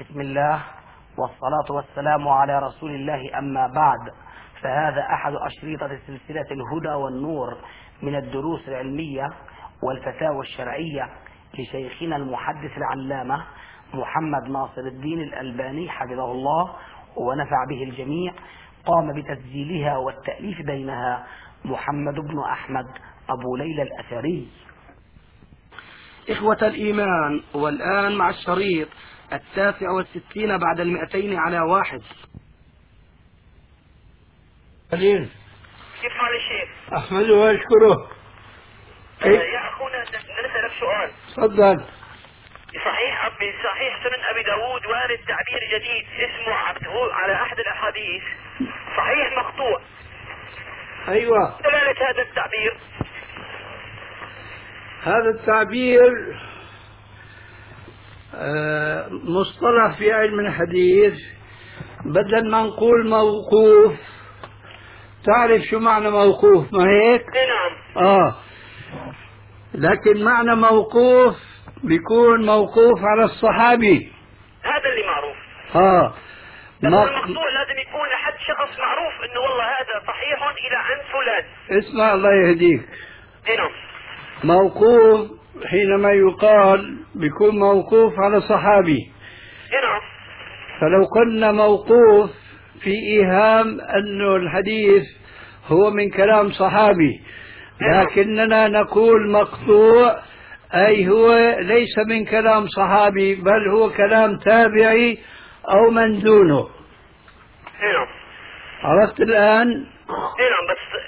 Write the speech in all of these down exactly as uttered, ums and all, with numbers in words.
بسم الله والصلاة والسلام على رسول الله، أما بعد، فهذا أحد أشريطة سلسلة الهدى والنور من الدروس العلمية والفتاوى الشرعية لشيخنا المحدث العلامة محمد ناصر الدين الألباني حفظه الله ونفع به الجميع. قام بتسجيلها والتأليف بينها محمد بن أحمد أبو ليلى الأثري. إخوة الإيمان، والآن مع الشريط التاسع والستين بعد المئتين على واحد. قليل. كيف حال الشيخ؟ أحمده وأشكره. آه يا أخونا نسألك سؤال. تفضل. صحيح أبي صحيح سنن أبي داود وارد تعبير جديد اسمه عبده على أحد الأحاديث صحيح مقطوع. أيوة. دلالة هذا التعبير؟ هذا التعبير آه مصطلح في علم الحديث، بدل ما نقول موقوف. تعرف شو معنى موقوف ما هيك؟ نعم. آه لكن معنى موقوف بيكون موقوف على الصحابي. هذا اللي معروف. آه ما المقطوع لازم يكون لحد شخص معروف انه والله هذا صحيح الى عن فلان. اسمع الله يهديك. نعم. موقوف حينما يقال بيكون موقوف على صحابي. نعم. فلو قلنا موقوف في إيهام أنه الحديث هو من كلام صحابي، لكننا نقول مقطوع أي هو ليس من كلام صحابي بل هو كلام تابعي أو من دونه. نعم. عرفت الآن؟ نعم. بس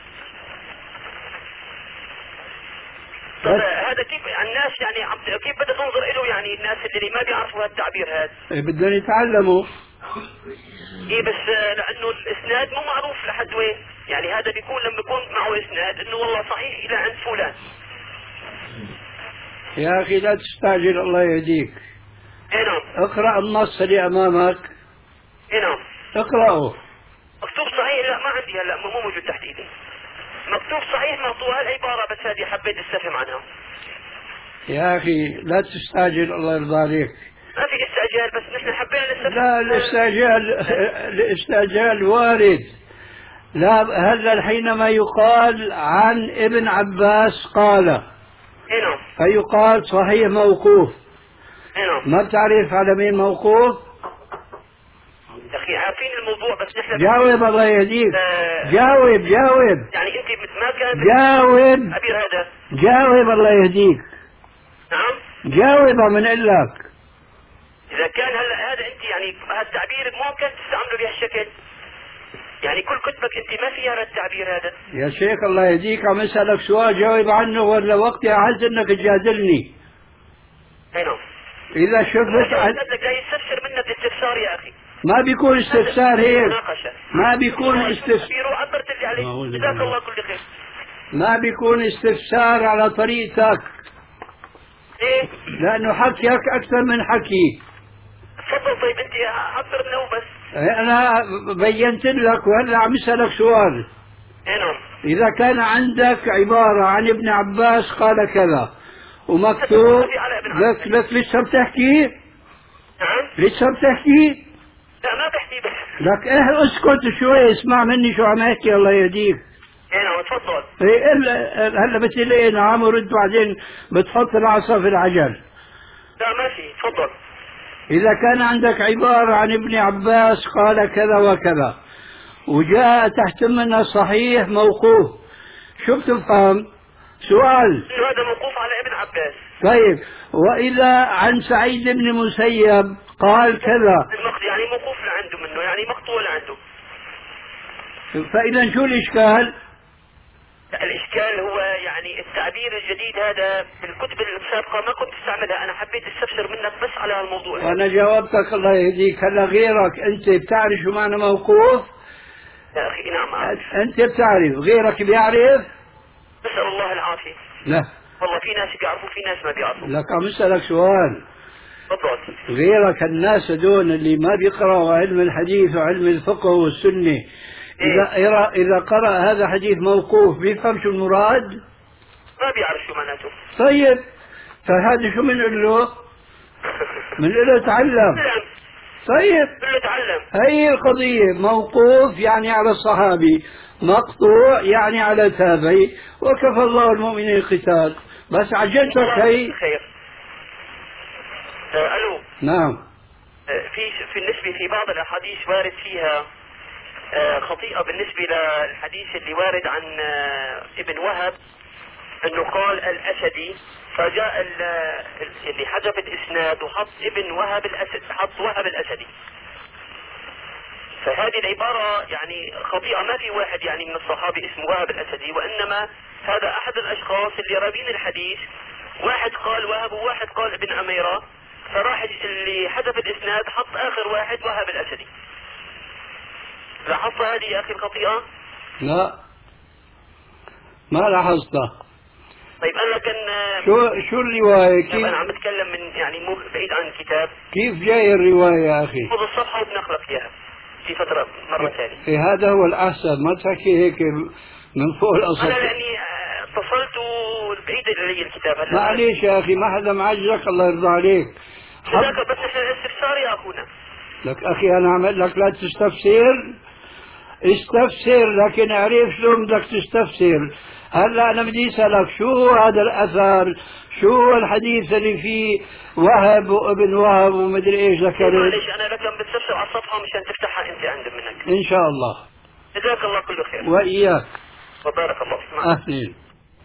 طب هذا كيف الناس يعني كيف بدها تنظر له، يعني الناس اللي ما بيعرفوا هذا التعبير هذا؟ إيه بدهم يتعلموا. ايه بس لانه الاسناد مو معروف لحد وين، يعني هذا بيكون لما يكون معه اسناد انه والله صحيح الى عند فلان. يا اخي لا تستعجل الله يهديك. اي نعم. اقرأ النص اللي امامك. اي نعم. اقرأه. مكتوب صحيح؟ لا ما عندي هلا، مو موجود تحت ايدي. مكتوب صحيح مقطوع هالعبارة، بس هذه حبيت استفهم عنها. يا اخي لا تستعجل الله يرضى عليك. ما في استعجال، بس نحن حبينا نستفهم. لا الاستعجال الاستعجال وارد. لا هلا حينما يقال عن ابن عباس قال، اي نعم، فيقال صحيح موقوف. اي نعم. ما بتعرف على مين موقوف؟ يا اخي عارفين الموضوع، بس نحن جاوب الله يهديك. آه جاوب جاوب يعني انت ما كان جاوب تعبير هذا. جاوب الله يهديك. نعم. جاوب من قال لك. اذا كان هلا هذا انت يعني هذا التعبير ممكن تستعمله بهالشكل، يعني كل كتبك انت ما فيها هذا التعبير هذا. يا شيخ الله يهديك عم اسالك سؤال جاوب عنه، ولا وقتي اعز انك تجادلني. اي نعم. اذا شفت عن... بدك جاي يستفسر منك استفسار يا اخي. ما بيكون استفسار هيك. ما بيكون استفسار. عبرت اللي عليك، جزاك الله كل خير. ما بيكون استفسار على طريقتك. ايه؟ لانه حكيك اكثر من حكي. تفضل. طيب انت عبر لنا وبس. انا بينت لك وهلا عم اسالك سؤال. ايه نعم. اذا كان عندك عبارة عن ابن عباس قال كذا ومكتوب لك لك لسه بتحكي؟ نعم. لسه بتحكي؟ لا ما بحكي بس. لك ايه اسكت شوي اسمع مني شو عم احكي الله يهديك. ايه نعم تفضل. ايه هلا بتقول لي نعم ورد بعدين بتحط العصا في العجل. لا ما في، تفضل. إذا كان عندك عبارة عن ابن عباس قال كذا وكذا وجاء تحت منها صحيح موقوف، شو بتفهم؟ سؤال. هذا موقوف على ابن عباس. طيب وإذا عن سعيد بن مسيب قال كذا، يعني موقوف لعنده منه، يعني مقطوع لعنده. فإذا شو الإشكال؟ الإشكال هو يعني التعبير الجديد هذا في الكتب السابقة ما كنت استعملها، أنا حبيت استفسر منك بس على هالموضوع. وأنا جاوبتك الله يهديك. هلا غيرك أنت بتعرف شو معنى موقوف؟ يا أخي نعم أعرف. أنت بتعرف، غيرك بيعرف؟ نسأل الله العافية. لا والله في ناس بيعرفوا في ناس ما بيعرفوا. لك عم اسألك سؤال. تفضل. غيرك الناس دون اللي ما بيقرأوا علم الحديث وعلم الفقه والسنة، إذا إيه؟ إذا قرأ هذا حديث موقوف بيفهم شو المراد؟ ما بيعرف شو معناته. طيب فهذا شو بنقول له؟ من له تعلم. طيب كله تعلم. هي القضية، موقوف يعني على الصحابي، مقطوع يعني على تابعي، وكفى الله المؤمنين القتال. بس عجلتك هي. خير. آه الو. نعم. آه في في النسبة في بعض الاحاديث وارد فيها آه خطيئة بالنسبة للحديث اللي وارد عن آه ابن وهب انه قال الاسدي، فجاء اللي حذف الاسناد وحط ابن وهب الاسد، حط وهب الاسدي. فهذه العبارة يعني خطيئة، ما في واحد يعني من الصحابة اسمه وهب الاسدي، وانما هذا احد الاشخاص اللي رابين الحديث، واحد قال وهب وواحد قال ابن عميرة، فراح اللي حذف الاسناد حط اخر واحد وهب الاسدي. لاحظت هذه يا اخي الخطيئة؟ لا ما لاحظتها. طيب انا كان شو شو الرواية؟ كيف انا عم بتكلم من يعني مو بعيد عن الكتاب. كيف جاي الرواية يا اخي؟ خذ الصفحة وبنخلق اياها في فترة مرة ثانية. إيه هذا هو الأحسن، ما تحكي هيك من فوق الأسطح. أنا لأني اتصلت بعيد علي الكتاب هلا. معليش يا أخي، ما حدا معجزك، الله يرضى عليك. جزاك، بس نحن الاستفسار يا أخونا. لك أخي أنا عمل لك لا تستفسر، استفسر، لكن اعرف شلون بدك تستفسر. هلا أنا بدي أسألك شو هو هذا الأثر، شو هو الحديث اللي فيه وهب وابن وهب ومدري إيش ذكرت؟ معليش أنا لك عم بستفسر على الصفحة مشان تفتحها أنت عند منك. إن شاء الله. جزاك الله كل خير. وإياك. وبارك الله فيك. أهلين.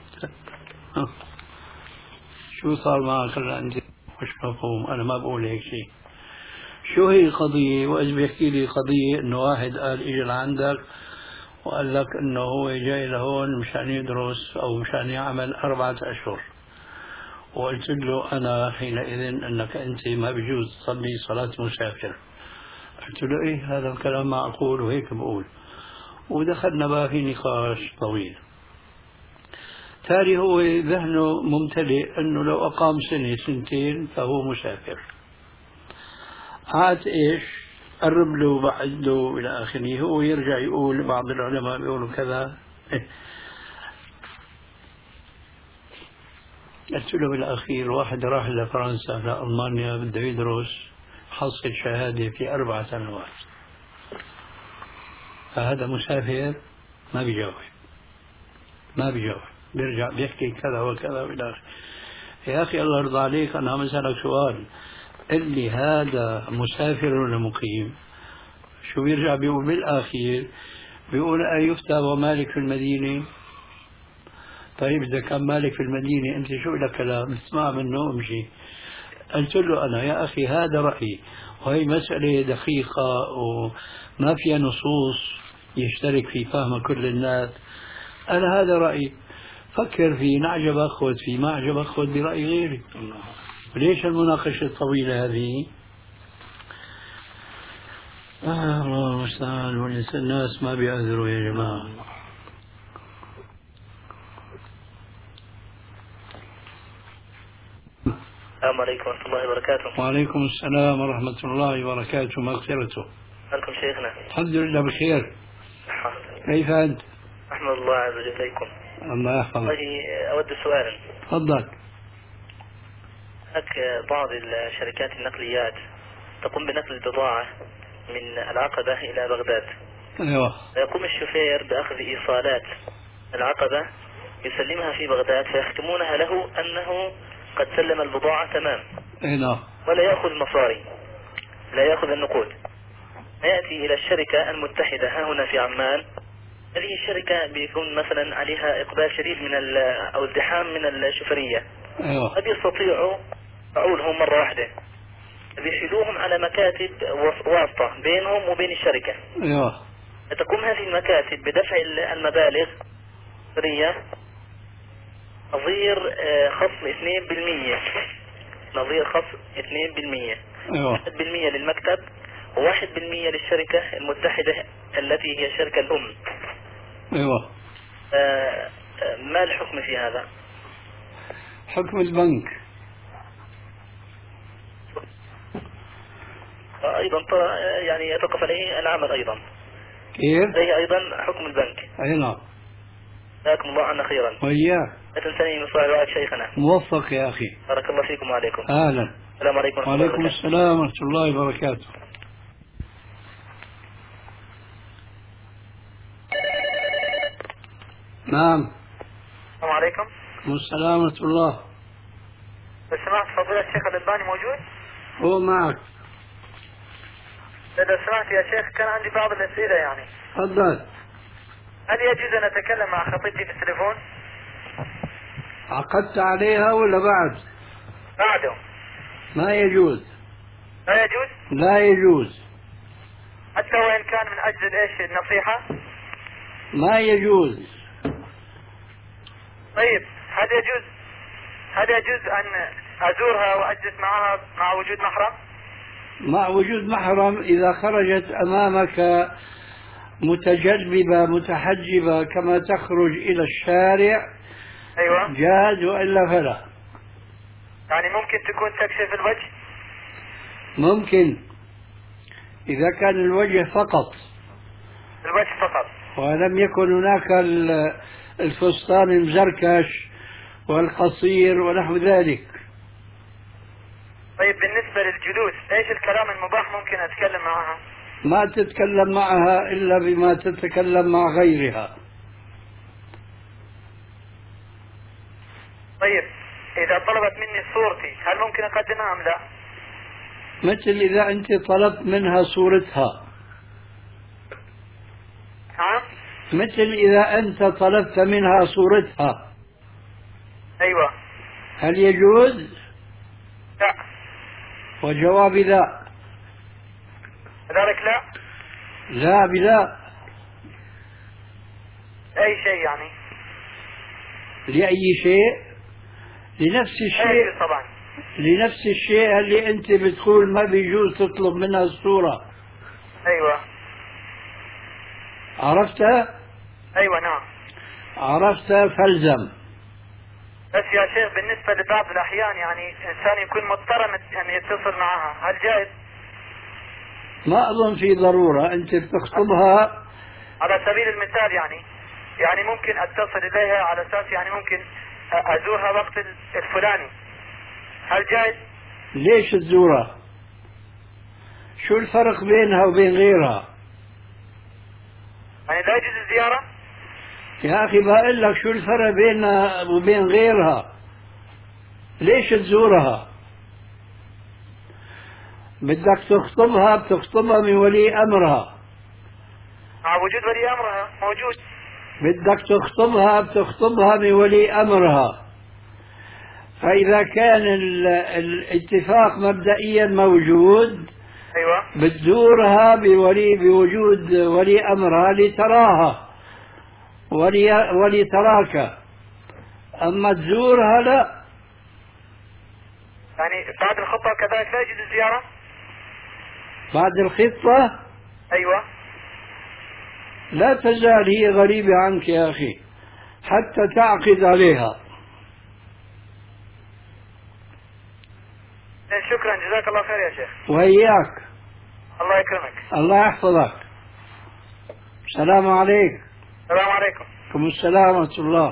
شو صار معك هلا أنت؟ مش مفهوم، أنا ما بقول هيك شيء. شو هي القضية؟ وإذا بيحكي لي قضية إنه واحد قال إجى لعندك وقال لك إنه هو جاي لهون مشان يدرس أو مشان يعمل أربعة أشهر، وقلت له أنا حينئذ أنك أنت ما بيجوز تصلي صلاة مسافر. قلت له إيه هذا الكلام معقول، وهيك بقول، ودخلنا بقى في نقاش طويل. تالي هو ذهنه ممتلئ أنه لو أقام سنة سنتين فهو مسافر. عاد إيش قرب له بعد له إلى آخره، هو يرجع يقول بعض العلماء بيقولوا كذا. قلت له بالأخير واحد راح لفرنسا لألمانيا بده يدرس، حصل شهادة في أربع سنوات، فهذا مسافر؟ ما بيجاوب ما بيجاوب بيرجع بيحكي كذا وكذا بالآخر. يا أخي الله يرضى عليك، أنا عم أسألك سؤال، قل لي هذا مسافر ولا مقيم؟ شو بيرجع بيقول بالأخير؟ بيقول أن يفتى ومالك في المدينة. طيب إذا كان مالك في المدينة أنت شو لك كلام اسمع منه وامشي. قلت له أنا يا أخي هذا رأيي، وهي مسألة دقيقة وما فيها نصوص يشترك في فهم كل الناس. أنا هذا رأيي، فكر فيه، نعجب أخذ فيه، ما عجب أخذ برأي غيري. ليش المناقشة الطويلة هذه؟ آه الله المستعان، والناس ما بيعذروا يا جماعة. السلام عليكم ورحمة الله وبركاته. وعليكم السلام ورحمة الله وبركاته، مغفرته. عليكم شيخنا. الحمد لله بخير. كيف أنت؟ أحمد الله عز وجل إليكم. الله يحفظك. والله أود سؤالا. تفضل. هناك بعض الشركات النقليات تقوم بنقل البضاعة من العقبة إلى بغداد. أيوة. ويقوم الشوفير بأخذ إيصالات العقبة يسلمها في بغداد، فيختمونها له أنه قد سلم البضاعة تمام. أيوة. ولا يأخذ مصاري، لا يأخذ النقود. يأتي إلى الشركة المتحدة ها هنا في عمان. هذه الشركة بيكون مثلا عليها إقبال شديد من أو ازدحام من الشوفرية. أيوة. قد يستطيعوا فعولهم مرة واحدة، بيشيلوهم على مكاتب واسطة بينهم وبين الشركة. أيوة. تقوم هذه المكاتب بدفع المبالغ الشوفرية نظير خصم اثنين بالمئة، نظير خصم اثنين بالمئة. أيوة. واحد بالمئة للمكتب وواحد بالمئة للشركة المتحدة التي هي الشركة الأم. أيوة. آه ما الحكم في هذا؟ حكم البنك. أيضا يعني يتوقف عليه العمل أيضا. كيف؟ عليه أيضا حكم البنك. أي نعم. جزاكم الله عنا خيرا. وإياك. لا تنسني من صالح شيخنا. موفق يا أخي. بارك الله فيكم وعليكم. أهلا. السلام عليكم ورحمة الله وعليكم وبركاته. السلام ورحمة الله وبركاته. نعم. السلام عليكم. وعليكم السلام ورحمة الله. لو سمحت فضيلة الشيخ الألباني موجود؟ هو معك. لو سمحت يا شيخ كان عندي بعض الأسئلة يعني. تفضل. هل يجوز أن أتكلم مع خطيبتي في التليفون؟ عقدت عليها ولا بعد؟ بعده. ما يجوز. لا يجوز؟ لا يجوز. حتى وإن كان من أجل إيش النصيحة؟ ما يجوز. طيب هل يجوز هل يجوز أن أزورها وأجلس معها مع وجود محرم؟ مع وجود محرم إذا خرجت أمامك متجلبة متحجبة كما تخرج إلى الشارع أيوة. جاز، وإلا فلا. يعني ممكن تكون تكشف الوجه؟ ممكن إذا كان الوجه فقط، الوجه فقط، ولم يكن هناك الفستان المزركش والقصير ونحو ذلك. طيب بالنسبة للجلوس ايش الكلام المباح ممكن اتكلم معها؟ ما تتكلم معها إلا بما تتكلم مع غيرها. طيب اذا طلبت مني صورتي هل ممكن اقدمها ام لا؟ مثل إذا أنت طلبت منها صورتها. ها؟ مثل إذا أنت طلبت منها صورتها. ايوه. هل يجوز؟ لا. وجواب لا. ذلك لا؟ لا بلا. اي شيء يعني؟ لأي شيء؟ لنفس الشيء. اي طبعا. لنفس الشيء اللي أنت بتقول ما بيجوز تطلب منها الصورة. ايوه. عرفتها؟ ايوه نعم. عرفتها فالزم. بس يا شيخ بالنسبة لبعض الاحيان يعني انسان يكون مضطر ان يتصل معها، هل جائز؟ ما أظن في ضرورة. أنت بتخطبها على سبيل المثال يعني يعني ممكن اتصل اليها على اساس يعني ممكن ازورها وقت الفلاني، هل جائز؟ ليش تزورها؟ شو الفرق بينها وبين غيرها؟ يعني لا يجوز الزيارة؟ يا أخي بقول لك شو الفرق بينها وبين غيرها؟ ليش تزورها؟ بدك تخطبها بتخطبها من ولي أمرها. مع وجود ولي أمرها موجود. بدك تخطبها بتخطبها من ولي أمرها. فإذا كان الاتفاق مبدئيا موجود، أيوة، بتزورها بولي بوجود ولي أمرها لتراها ولي ولتراك. أما تزورها لا. يعني بعد الخطبة كذلك لا يجوز الزيارة؟ بعد الخطة أيوة. لا تزال هي غريبة عنك يا أخي حتى تعقد عليها. شكرا جزاك الله خير يا شيخ. وإياك. الله يكرمك. الله يحفظك. السلام عليكم. السلام عليكم. وعليكم السلام ورحمة الله.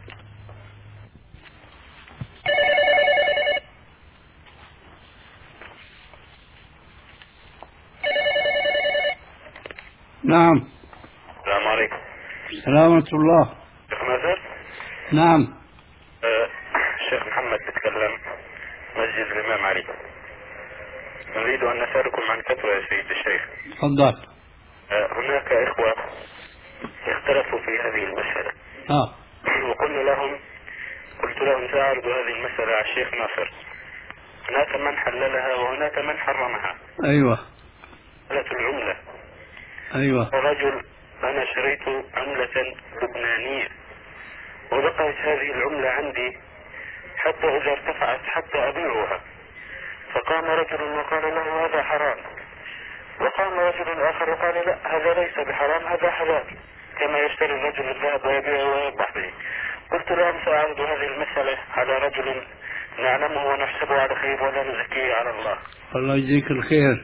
نعم. السلام عليكم. السلام ورحمة الله. شيخ مازال؟ نعم. أه الشيخ محمد تتكلم، مسجد الإمام علي. نريد أن نسألكم عن فتوى يا سيد الشيخ. تفضل. أه هناك إخوة اختلفوا في هذه المسألة. آه. وقلنا لهم قلت لهم سأعرض هذه المسألة على الشيخ ناصر. هناك من حللها وهناك من حرمها. أيوة. مسألة العملة. أيوة. رجل أنا شريت عملة لبنانية وبقيت هذه العملة عندي حتى إذا ارتفعت حتى أبيعها، فقام رجل وقال له هذا حرام، وقام رجل آخر وقال لا هذا ليس بحرام هذا حلال، كما يشتري الرجل الذهب ويبيعه ويربح به. قلت لهم سأعرض هذه المسألة على رجل نعلمه ونحسبه على خير ولا نزكيه على الله. الله يجزيك الخير.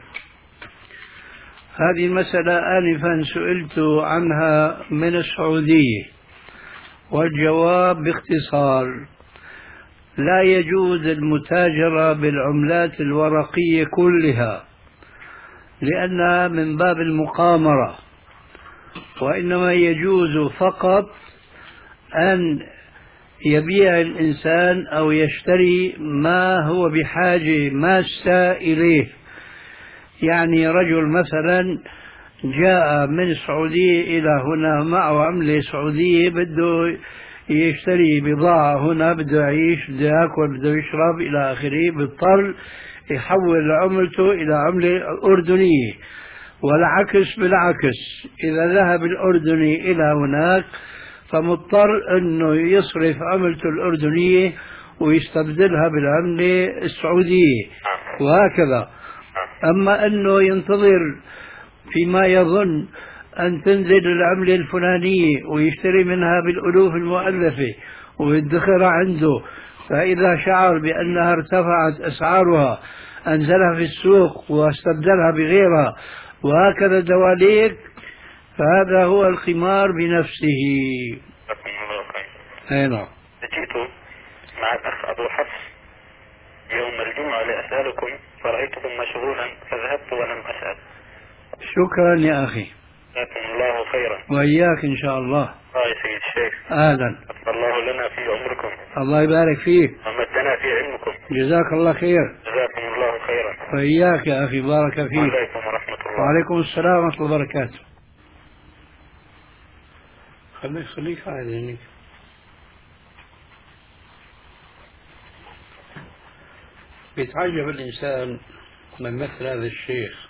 هذه المسألة آنفا سئلت عنها من السعودية، والجواب باختصار لا يجوز المتاجرة بالعملات الورقية كلها لأنها من باب المقامرة، وإنما يجوز فقط أن يبيع الإنسان أو يشتري ما هو بحاجة ماسة إليه. يعني رجل مثلا جاء من السعودية إلى هنا معه عملة سعودية، بده يشتري بضاعة هنا، بده يعيش، بده يأكل، بده يشرب إلى آخره، بيضطر يحول عملته إلى عملة أردنية. والعكس بالعكس، إذا ذهب الأردني إلى هناك فمضطر أنه يصرف عملته الأردنية ويستبدلها بالعملة السعودية، وهكذا. أما أنه ينتظر فيما يظن أن تنزل العملة الفلانية ويشتري منها بالألوف المؤلفة ويدخرها عنده، فإذا شعر بأنها ارتفعت أسعارها أنزلها في السوق واستبدلها بغيرها، وهكذا دواليك، فهذا هو القمار بنفسه. أي نعم. جئت مع الأخ أبو حفص يوم الجمعة لأسألكم فرأيتكم مشغولا فذهبت ولم أسأل. شكرا يا أخي. جزاكم الله خيرا. وإياك إن شاء الله. الله يا سيد الشيخ. أهلا. أكبر الله لنا في عمركم. الله يبارك فيك. ومدنا في علمكم. جزاك الله خير. جزاكم الله خيرا. وإياك يا أخي، بارك فيك. وعليكم ورحمة الله. وعليكم السلام ورحمة الله وبركاته. خليك خليك قاعد هنيك. بيتعجب الإنسان من مثل هذا الشيخ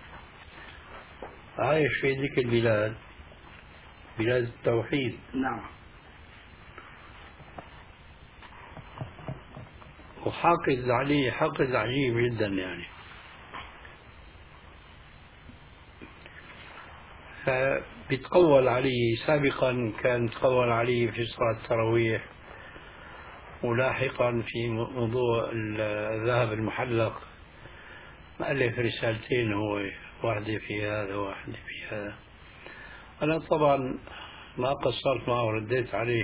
عايش في ذيك البلاد، بلاد التوحيد. نعم. وحاقد عليه حقد عجيب جدا يعني. فبيتقول عليه، سابقا كان يتقول عليه في صلاة التراويح، ولاحقا في موضوع الذهب المحلق مؤلف رسالتين، هو واحدة في هذا وواحدة في هذا. أنا طبعا ما قصرت معه ورديت عليه،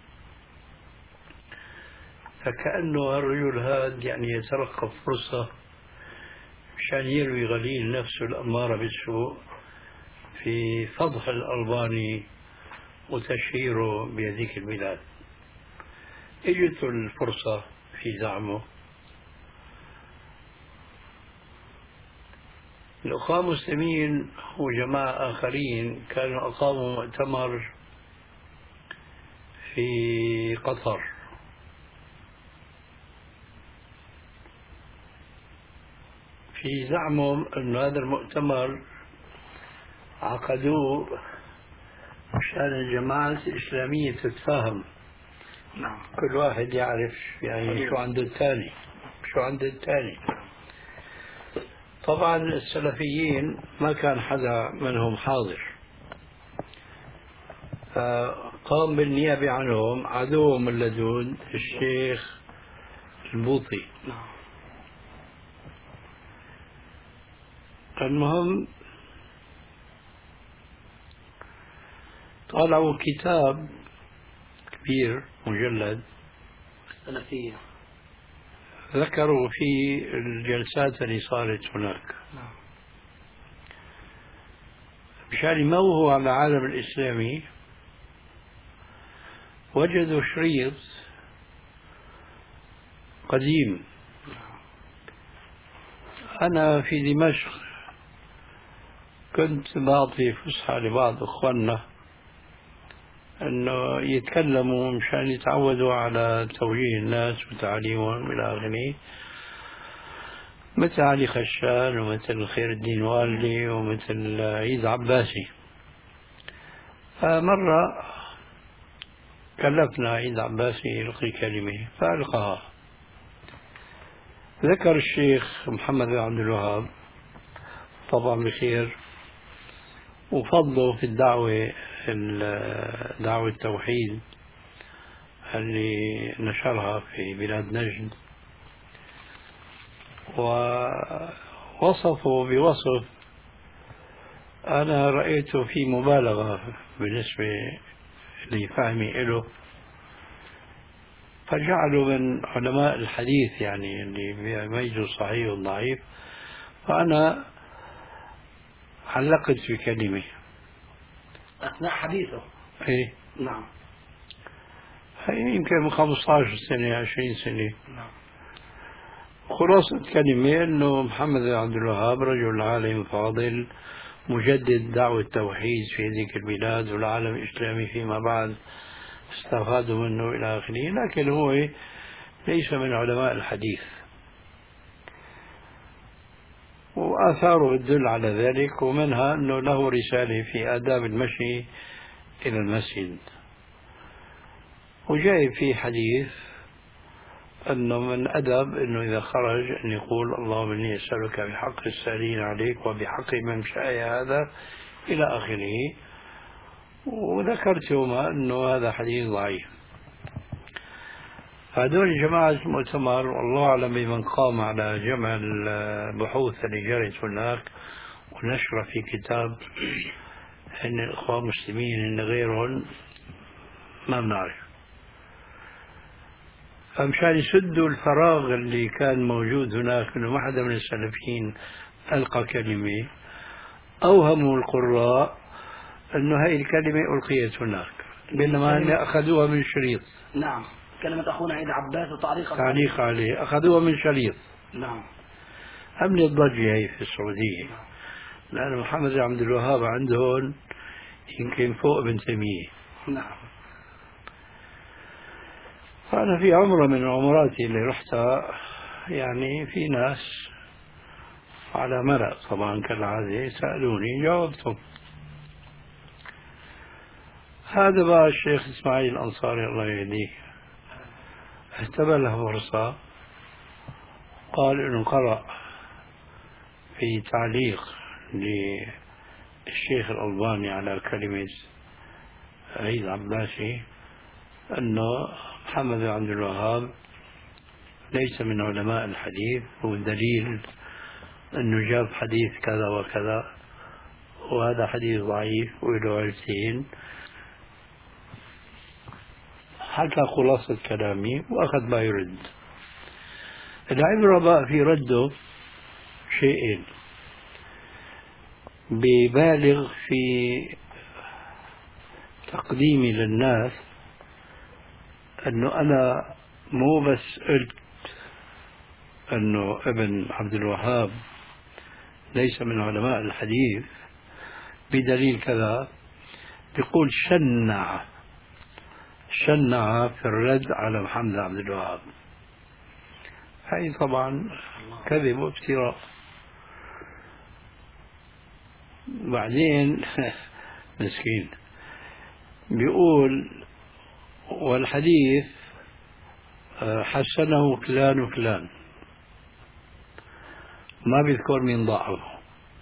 فكأنه الرجل هذا يعني يترقب فرصة مشان يروي غليل نفسه الأمارة بالسوء في فضح الألباني وتشهيره بهذيك البلاد. اجت الفرصة في زعمه. الأخوة المسلمين وجماعة آخرين كانوا أقاموا مؤتمر في قطر، في زعمهم أن هذا المؤتمر عقدوه مشان الجماعة الإسلامية تتفاهم. نعم. كل واحد يعرف يعني شو عنده الثاني، شو عنده الثاني. طبعا السلفيين ما كان حدا منهم حاضر، فقام بالنيابة عنهم عدوهم اللدود الشيخ البوطي. نعم. المهم طالعوا كتاب كبير مجلد سلفية، ذكروا في الجلسات اللي صارت هناك نعم. مشان يموهوا على العالم الإسلامي. وجدوا شريط قديم. أنا في دمشق كنت بعطي فسحة لبعض إخواننا أنه يتكلموا مشان يتعودوا على توجيه الناس وتعليمهم إلى آخره، مثل علي خشان ومثل خير الدين والدي ومثل عيد عباسي. فمرة كلفنا عيد عباسي يلقي كلمة فألقاها. ذكر الشيخ محمد بن عبد الوهاب طبعا بخير وفضله في الدعوة دعوة التوحيد اللي نشرها في بلاد نجد، ووصفه بوصف أنا رأيته في مبالغة بالنسبة لفهمي له، فجعلوا من علماء الحديث يعني اللي بيميزوا الصحيح والضعيف. فأنا علقت في كلمة أثناء حديثه. إيه؟ نعم. هي يمكن من خمسة عشر سنة عشرين سنة. نعم. خلاصة كلمة أنه محمد بن عبد الوهاب رجل عالم فاضل مجدد دعوة التوحيد في هذه البلاد والعالم الإسلامي فيما بعد استفادوا منه إلى آخره، لكن هو ليس من علماء الحديث، وآثاره تدل على ذلك، ومنها أنه له رسالة في آداب المشي إلى المسجد، وجاي في حديث أنه من أدب أنه إذا خرج أن يقول اللهم إني أسألك بحق السائلين عليك وبحق ممشاي هذا إلى آخره. وذكرت يوما أنه هذا حديث ضعيف. هذول جماعة المؤتمر والله أعلم بمن قام على جمع البحوث اللي جرت هناك ونشرها في كتاب إن الإخوان المسلمين إن غيرهم ما بنعرف. فمشان يسدوا الفراغ اللي كان موجود هناك إنه ما حدا من السلفيين ألقى كلمة، أوهموا القراء أنه هاي الكلمة ألقيت هناك، بينما هم أخذوها من شريط. نعم. كلمة أخونا عيد عباس وتعليق تعليق عليه أخذوها من شريط. نعم. عملت ضجة هي في السعودية، لأن محمد بن عبد الوهاب عندهم يمكن فوق ابن تيمية. نعم. فأنا في عمرة من عمراتي اللي رحتها يعني في ناس على مرأ طبعا كالعادة سألوني جاوبتهم. هذا بقى الشيخ إسماعيل الأنصاري الله يهديه اهتبى له فرصة، قال إنه قرأ في تعليق للشيخ الألباني على كلمة عيد عباسي أنه محمد بن عبد الوهاب ليس من علماء الحديث، والدليل أنه جاب حديث كذا وكذا وهذا حديث ضعيف وله علتين. حكى خلاصة كلامي وأخذ ما يرد. العبرة بقى في رده شيئين، ببالغ في تقديمي للناس أنه أنا مو بس قلت أنه ابن عبد الوهاب ليس من علماء الحديث بدليل كذا، بيقول شنع شنع في الرد على محمد عبد الوهاب. هاي طبعا كذب وافتراء. بعدين مسكين بيقول والحديث حسنه فلان وفلان، ما بيذكر مين ضعفه.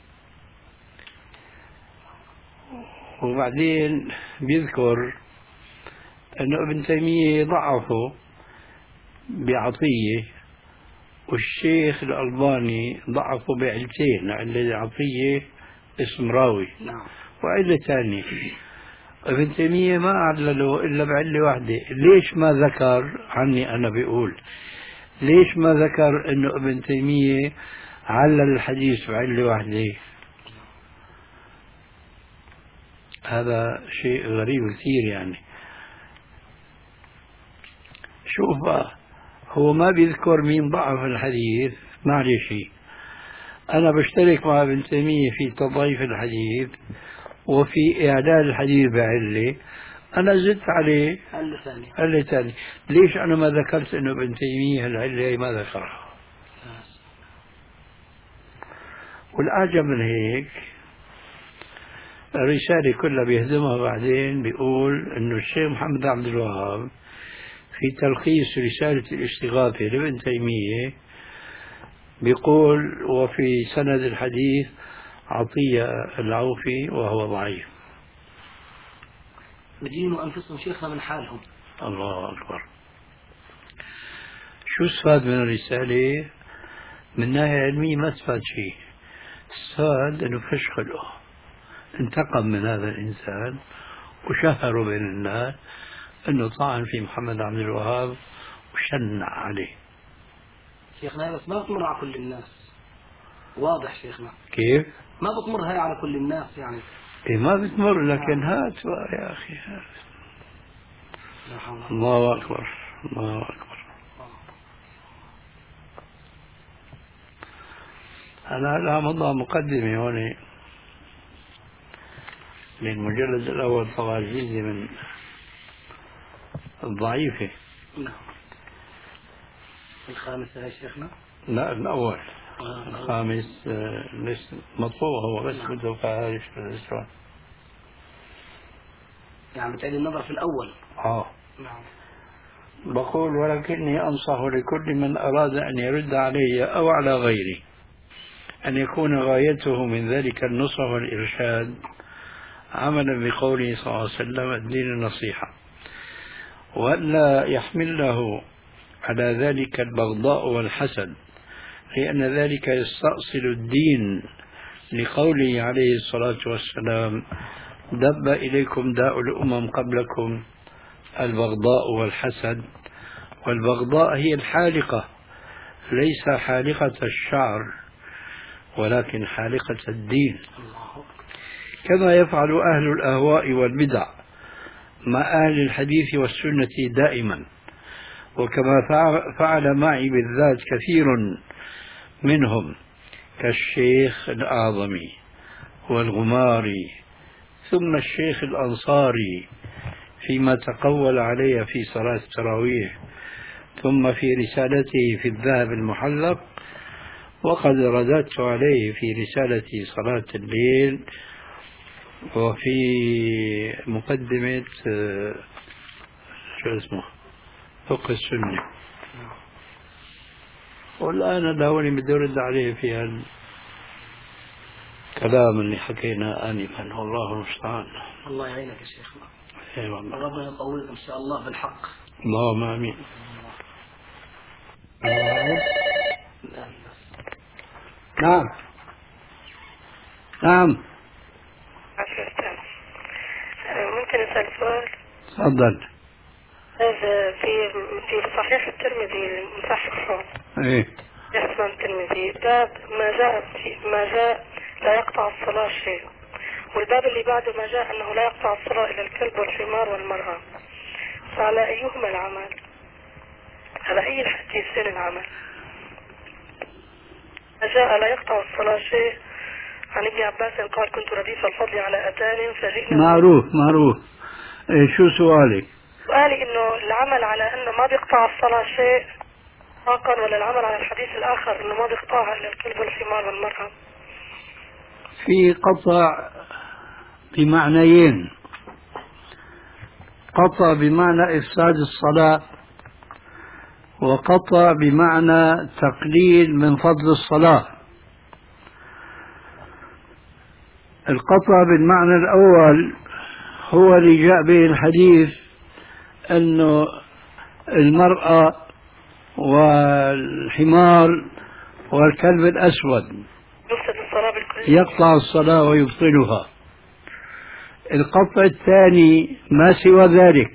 وبعدين بيذكر أنه ابن تيمية ضعفه بعطية، والشيخ الألباني ضعفه بعلتين، علة عطية اسم راوي نعم. وعلة ثانية. ابن تيمية ما علله إلا بعلة واحدة. ليش ما ذكر عني أنا بيقول ليش ما ذكر أنه ابن تيمية علل الحديث بعلة واحدة؟ هذا شيء غريب كثير. يعني شوف بقى، هو ما بيذكر مين ضعف الحديث، معلش أنا بشترك مع ابن تيمية في تضعيف الحديث وفي إعلال الحديث بعلة، أنا زدت عليه علة ثانية. علة ثانية. ليش أنا ما ذكرت إنه ابن تيمية العلة ما ذكرها؟ والأعجب من هيك الرسالة كلها بيهدمها بعدين، بيقول إنه الشيخ محمد عبد الوهاب في تلخيص رسالة الاستغاثة لابن تيمية بيقول وفي سند الحديث عطية العوفي وهو ضعيف. بدينوا أنفسهم شيخنا من حالهم. الله أكبر. شو استفاد من الرسالة؟ من ناحية علمية ما استفاد شيء، استفاد أنه فشخله، انتقم من هذا الإنسان وشهروا بين الناس أنه طعن في محمد عبد الوهاب مشنع عليه. شيخنا بس ما بتمر على كل الناس، واضح شيخنا. كيف؟ ما بتمر هاي على كل الناس يعني. إيه ما بتمر، لكن هات يا أخي هات. الله أكبر الله أكبر. أنا لا مضى مقدمة هون للمجلد الأول طوازيزي من الضعيفة. نعم. الخامس يا شيخنا؟ لا الأول. آه الخامس ليس مطبوع هو بس نعم. بده فهارش في الإسلام. يعني بتعيد النظر في الأول. آه. نعم. بقول ولكني أنصح لكل من أراد أن يرد علي أو على غيري أن يكون غايته من ذلك النصح والإرشاد عملا بقوله صلى الله عليه وسلم الدين النصيحة، وألا يحمله على ذلك البغضاء والحسد، لأن ذلك يستأصل الدين، لقوله عليه الصلاة والسلام دب إليكم داء الأمم قبلكم البغضاء والحسد. والبغضاء هي الحالقة، ليس حالقة الشعر ولكن حالقة الدين، كما يفعل أهل الأهواء والبدع مع أهل الحديث والسنة دائما، وكما فعل معي بالذات كثير منهم كالشيخ الأعظمي والغماري ثم الشيخ الأنصاري فيما تقول علي في صلاة التراويح، ثم في رسالته في الذهب المحلق، وقد رددت عليه في رسالة صلاة الليل وفي مقدمة شو اسمه فقه السنة. والآن داوني بدي أرد عليه في الكلام اللي حكينا آنفا، والله المستعان. الله يعينك يا شيخنا. اي والله. ربنا يطولك إن شاء الله بالحق. اللهم آمين. نعم نعم. ممكن أسأل سؤال؟ تفضل. هذا في في صحيح الترمذي المصححه. ايه. اسمه الترمذي باب ما جاء في ما جاء لا يقطع الصلاة شيء، والباب اللي بعده ما جاء أنه لا يقطع الصلاة إلا الكلب والحمار والمرأة. فعلى أيهما العمل؟ على أي الحديثين العمل؟ ما جاء لا يقطع الصلاة شيء عن ابن عباس قال كنت رديف الفضل على أتان فجئنا. معروف معروف. إيه شو سؤالك؟ سؤالي إنه العمل على أنه ما بيقطع الصلاة شيء طاقا، ولا العمل على الحديث الآخر إنه ما بيقطعها إلا الكلب والحمار والمرأة؟ في قطع بمعنيين: قطع بمعنى إفساد الصلاة، وقطع بمعنى تقليل من فضل الصلاة. القطع بالمعنى الأول هو اللي جاء به الحديث أنه المرأة والحمار والكلب الأسود يقطع الصلاة ويبطلها. القطع الثاني ما سوى ذلك،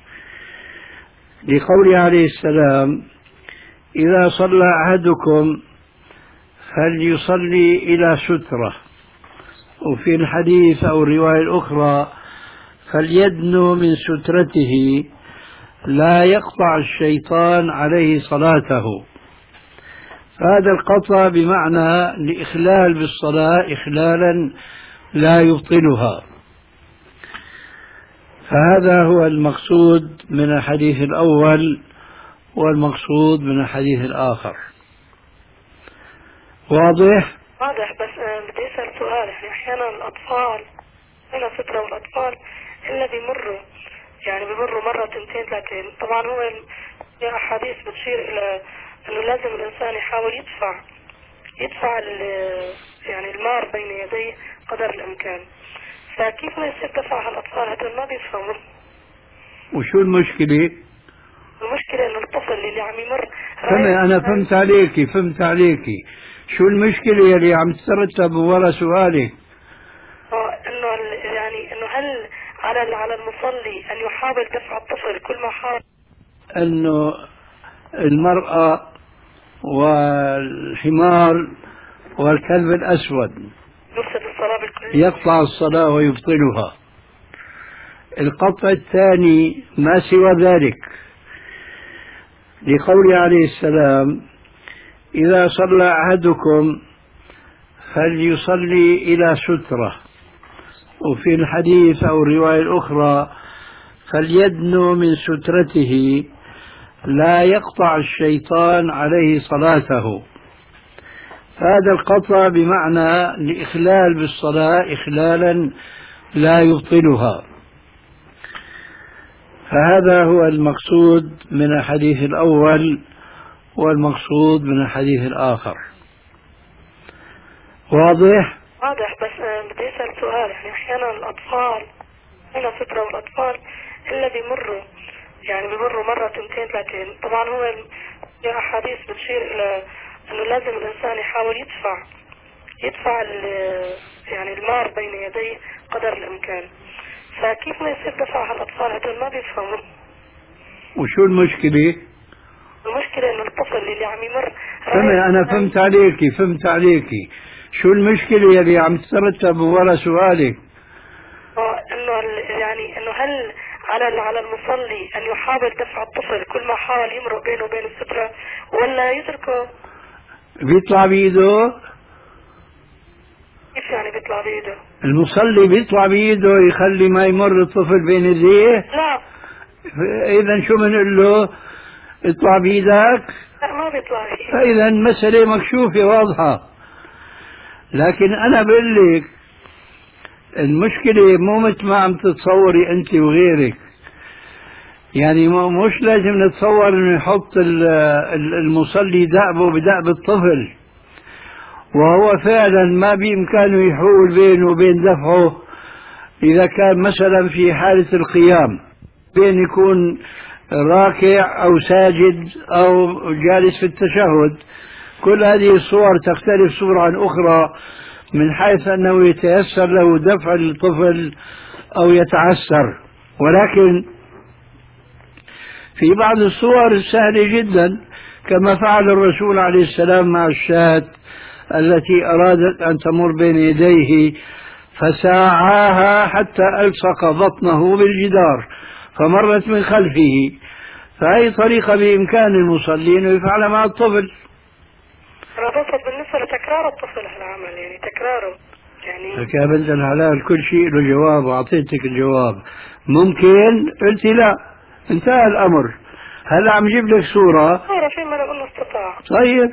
لقوله عليه السلام إذا صلى أحدكم فليصلي إلى سترة، وفي الحديث أو الرواية الأخرى فليدنو من سترته لا يقطع الشيطان عليه صلاته. هذا القطع بمعنى الإخلال بالصلاة إخلالا لا يبطلها. فهذا هو المقصود من الحديث الأول والمقصود من الحديث الآخر. واضح؟ واضح. بس بدي أسأل سؤال. يعني أحيانا الأطفال هنا فترة والأطفال إلا بيمروا يعني بيمروا مرة تنتين ثلاثين. طبعا هو في أحاديث بتشير إلى أنه لازم الإنسان يحاول يدفع يدفع يعني المار بين يديه قدر الإمكان. فكيف ما يصير دفع الأطفال؟ هذول ما بيفهموا. وشو المشكلة؟ المشكلة إنه الطفل اللي عم يمر فهمي أنا فهمت عليكي فهمت عليكي شو المشكلة اللي عم تترتب ورا سؤالك؟ اه إنه يعني إنه هل على على المصلي أن يحاول دفع الطفل كل ما حاول؟ إنه المرأة والحمار والكلب الأسود يفسد الصلاة بالكل. يقطع الصلاة ويبطلها. القطع الثاني ما سوى ذلك، لقوله عليه السلام: إذا صلى أحدكم فليصلي إلى سترة، وفي الحديث أو الرواية الأخرى: فليدنو من سترته لا يقطع الشيطان عليه صلاته. هذا القطع بمعنى الإخلال بالصلاة إخلالا لا يبطلها. فهذا هو المقصود من الحديث الأول والمقصود من الحديث الآخر. واضح؟ واضح، بس بدي أسأل سؤال. يعني أحيانا الأطفال هنا سترة، والأطفال إلا بيمروا يعني بيمروا مرة تنتين ثلاثين. طبعا هو في أحاديث بتشير إلى أنه لازم الإنسان يحاول يدفع يدفع يعني المار بين يديه قدر الإمكان. فكيف ما يصير دفع الأطفال هدول ما بيفهموا؟ وشو المشكلة؟ المشكلة إنه الطفل اللي عم يمر فهمي أنا فهمت عليكي فهمت عليكي شو المشكلة اللي عم تترتب ورا سؤالك؟ إنه يعني إنه هل على على المصلي أن يحاول دفع الطفل كل ما حاول يمرق بينه وبين السترة، ولا يتركه؟ بيطلع بإيده؟ كيف يعني بيطلع بإيده؟ المصلي بيطلع بإيده يخلي ما يمر الطفل بين يديه؟ لا. إذا شو بنقول له؟ اطلع بإيدك؟ لا، ما بيطلع بإيده. فإذا المسألة مكشوفة واضحة. لكن أنا بقول لك المشكلة مو مثل ما عم تتصوري أنت وغيرك. يعني مش لازم نتصور إنه يحط المصلي دأبه بدأب الطفل، وهو فعلا ما بإمكانه يحول بينه وبين دفعه إذا كان مثلا في حالة القيام، بين يكون راكع أو ساجد أو جالس في التشهد. كل هذه الصور تختلف صورة عن أخرى من حيث أنه يتيسر له دفع الطفل أو يتعسر. ولكن في بعض الصور سهلة جدا، كما فعل الرسول عليه السلام مع الشاة التي أرادت أن تمر بين يديه فساعاها حتى ألصق بطنه بالجدار فمرت من خلفه. فهي طريقة بإمكان المصلين يفعل مع الطفل. أنا بقصد بالنسبة لتكرار الطفل هالعمل، يعني تكراره يعني. لك يا بنت الحلال كل شيء له جواب وأعطيتك الجواب. ممكن قلت لا، انتهى الأمر. هلا عم جيب لك صورة. صورة في ما لو استطاع. طيب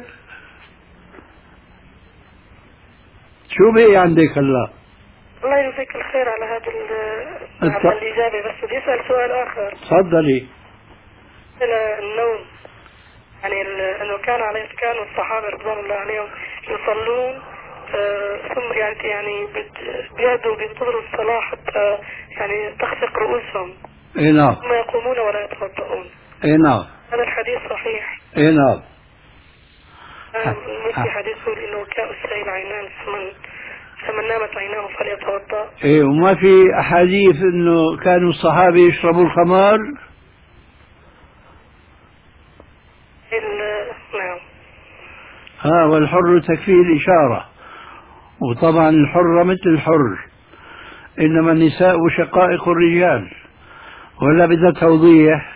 شو بقي عندك هلا؟ الله يجزيك الخير على هذا الط... على الإجابة. بس بدي أسأل سؤال آخر. تفضلي. إلى النوم، يعني أنه كان عليه كانوا الصحابة رضوان الله عليهم يصلون آه ثم يعني يعني بيهدوا بينتظروا الصلاة حتى يعني تخفق رؤوسهم. اي نعم. ثم يقومون ولا يتوضؤون. اي نعم. هذا الحديث صحيح. اي نعم. مثل حديث يقول إنه كاء السيل عينان فمن فمن نامت عيناه فليتوضأ. ايه، وما في أحاديث إنه كانوا الصحابة يشربوا الخمر؟ نعم. ها، والحر تكفيه الإشارة. وطبعا الحر مثل الحر، إنما النساء شقائق الرجال. ولا بدها توضيح؟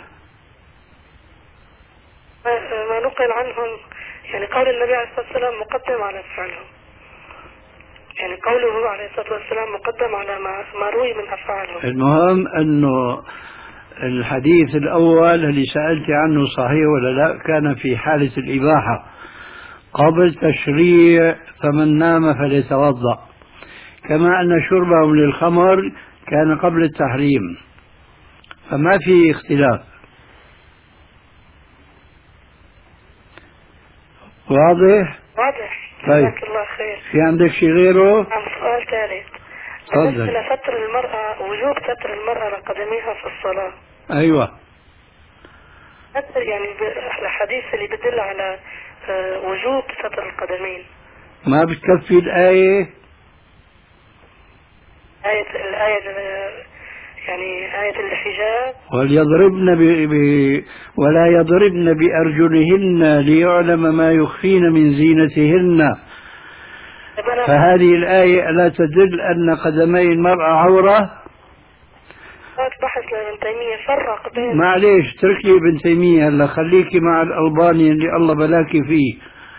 ما نقل عنهم يعني قول النبي عليه الصلاة والسلام مقدم على أفعالهم، يعني قوله عليه الصلاة والسلام مقدم على ما, ما روي من أفعالهم. المهم أنه الحديث الأول اللي سألت عنه صحيح ولا لا، كان في حالة الإباحة قبل تشريع فمن نام فليتوضأ، كما أن شربهم للخمر كان قبل التحريم، فما في اختلاف. واضح؟ واضح. طيب. جزاك الله خير. في عندك شيء غيره؟ نعم. سؤال ثالث. تفضل. بالنسبة لستر المرأة، وجوب ستر المرأة لقدميها في الصلاة. أيوة. ستر يعني الحديث اللي بدل على وجوب ستر القدمين. ما بتكفي الآية؟ آية الآية يعني آية الحجاب. وليضربن ب... ب... ولا يضربن بأرجلهن ليعلم ما يخفين من زينتهن. فهذه الآية لا تدل أن قدمي المرأة عورة؟ بحث لابن تيمية فرق بين. معليش تركي ابن تيمية هلا، خليكي مع الألباني اللي الله بلاكي فيه.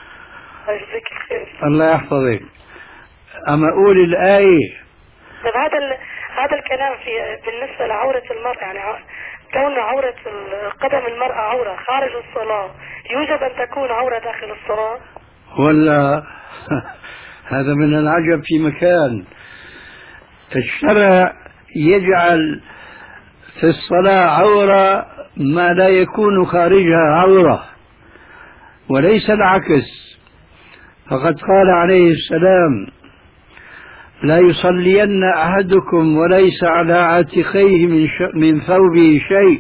الله يحفظك. أما أقول الآية. طيب هذا ال... هذا الكلام في بالنسبة لعورة المرأة، يعني كون عورة قدم المرأة عورة خارج الصلاة يوجب أن تكون عورة داخل الصلاة؟ ولا هذا من العجب في مكان. الشرع يجعل في الصلاة عورة ما لا يكون خارجها عورة، وليس العكس. فقد قال عليه السلام: لا يصلين أحدكم وليس على عاتقيه من, من ثوبه شيء.